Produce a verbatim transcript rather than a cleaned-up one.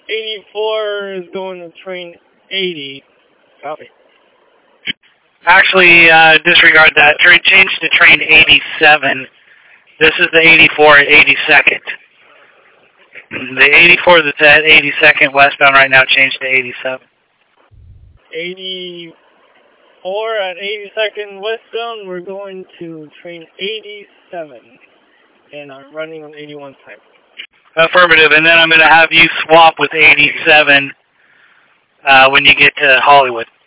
eighty-four is going to train eighty. Copy. Actually, uh, disregard that. Train change to train eighty-seven. This is the eighty-four at eighty-second. The eighty-four that's at eighty-second westbound right now changed to eighty-seven. eighty-four at eighty-second westbound, we're going to train eighty-seven. And I'm running on eighty-one time. Affirmative, and then I'm going to have you swap with eighty-seven uh, when you get to Hollywood.